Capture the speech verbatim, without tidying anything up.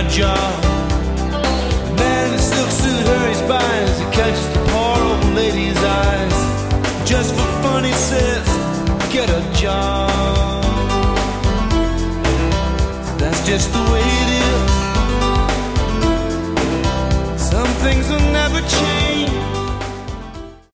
job. The man in the silk suit hurries by as he catches the poor old lady's eyes. Just for fun, he says, get a job. That's just the way it